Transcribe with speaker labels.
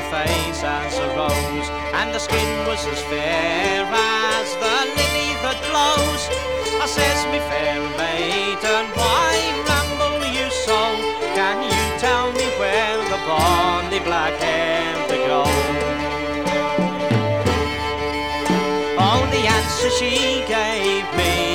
Speaker 1: her face as a rose, and the skin was as fair as the lily that blows. I says, me fair maiden, why ramble you so? Can you tell me where the bonny black hair to go? Oh, the answer she gave me